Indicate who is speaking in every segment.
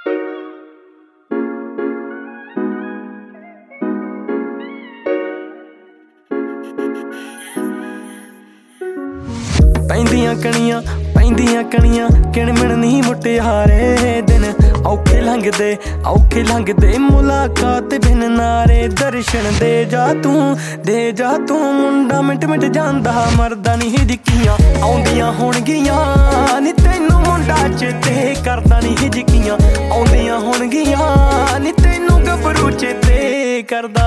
Speaker 1: ਪੈਂਦੀਆਂ ਕਣੀਆਂ ਕਿਣਮਿਣ ਨਹੀਂ ਮੁਟਿਆਰੇ ਦਿਨ ਔਖੇ ਲੰਘਦੇ ਮੁਲਾਕਾਤ ਬਿਨ ਨਾਰੇ ਦਰਸ਼ਨ ਦੇ ਜਾ ਤੂੰ ਮੁੰਡਾ ਮਿੰਟ ਜਾਂਦਾ ਮਰਦਾ ਨਹੀਂ ਹਿਜਕੀਆਂ ਆਉਂਦੀਆਂ ਹੋਣਗੀਆਂ ਨੀ ਤੈਨੂੰ ਮੁੰਡਾ ਚੇਤੇ ਕਰਦਾ ਨਹੀਂ ਹਿਜਕੀਆਂ ਆਉਂਦੀਆਂ ਹੋਣਗੀਆਂ ਨੀ ਤੈਨੂੰ ਗੱਭਰੂ ਚੇਤੇ ਕਰਦਾ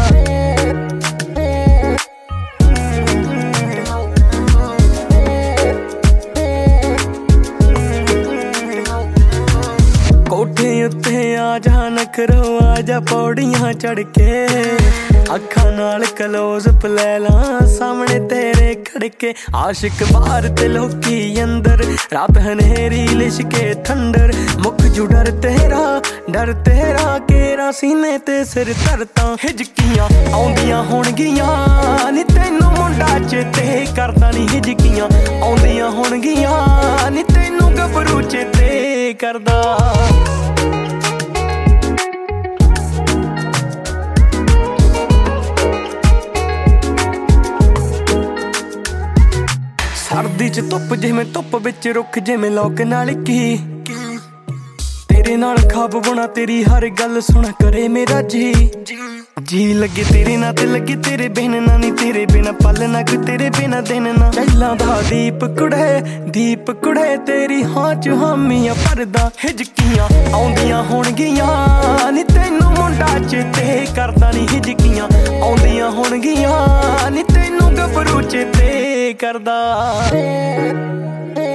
Speaker 1: ਕੋਠੇ ਉੱਤੇ ਆ ਜਾ ਨਖਰੋ ਆ ਜਾ ਪੌੜੀਆਂ ਚੜ ਕੇ ਅੱਖਾਂ ਨਾਲ ਕਲੋਜ਼ ਲੈ ਲਾਂ ਸਾਹਮਣੇ ਤੇਰੇ ਖੜਕੇ ਆਸ਼ਿਕ ਬਾਹਰ ਤੇ ਲੋਕੀ ਅੰਦਰ ਰਾਤ ਹਨੇਰੀ ਲਿਸ਼ਕੇ ਠੰਡਰ ਮੁੱਕ ਜੂ ਡਰ ਤੇਰਾ ਕੇਰਾ ਸੀਨੇ ਤੇ ਸਿਰ ਧਰਤਾਂ ਹਿਜਕੀਆਂ ਆਉਂਦੀਆਂ ਹੋਣਗੀਆਂ ਨੀ ਤੈਨੂੰ ਮੁੰਡਾ ਚੇਤੇ ਕਰਦਾ ਨੀ ਹਿਜਕੀਆਂ ਆਉਂਦੀਆਂ ਹੋਣਗੀਆਂ ਨੀ ਤੈਨੂੰ ਗੱਭਰੂ ਚੇਤੇ ਕਰਦਾ ਸਰਦੀ ਚ ਧੁੱਪ ਜਿਵੇਂ ਧੁੱਪ ਵਿੱਚ ਰੁੱਖ ਜਿਵੇਂ ਲੋਕ ਨਾਲ ਕੀ ਤੇਰੇ ਨਾਲ ਖਾਬ ਬੁਣਾ ਤੇਰੀ ਹਰ ਗੱਲ ਸੁਣ ਕਰੇ ਮੇਰਾ ਜੀ ਲੱਗੇ ਤੇਰੇ ਨਾਲ ਤੇ ਲੱਗੇ ਤੇਰੇ ਬਿਨ ਨਾ ਨੀ ਤੇਰੇ ਬਿਨਾ ਪਲ ਨਾ ਕੋਈ ਤੇਰੇ ਬਿਨਾ ਦਿਨ ਨਾ ਚੈਲਾਂ ਦਾ ਦੀਪ ਕੁੜੇ ਤੇਰੀ ਹਾਂ ਚ ਹਾਮੀਆਂ ਭਰਦਾ ਹਿਜਕੀਆਂ ਆਉਂਦੀਆਂ ਹੋਣਗੀਆਂ ਨੀ ਤੈਨੂੰ ਮੁੰਡਾ ਚੇਤੇ ਕਰਦਾ ਨੀ ਹਿਜਕੀਆਂ ਆਉਂਦੀਆਂ ਹੋਣਗੀਆਂ ਨੀ ਤੈਨੂੰ ਗੱਭਰੂ ਚੇਤੇ ਕਰਦਾ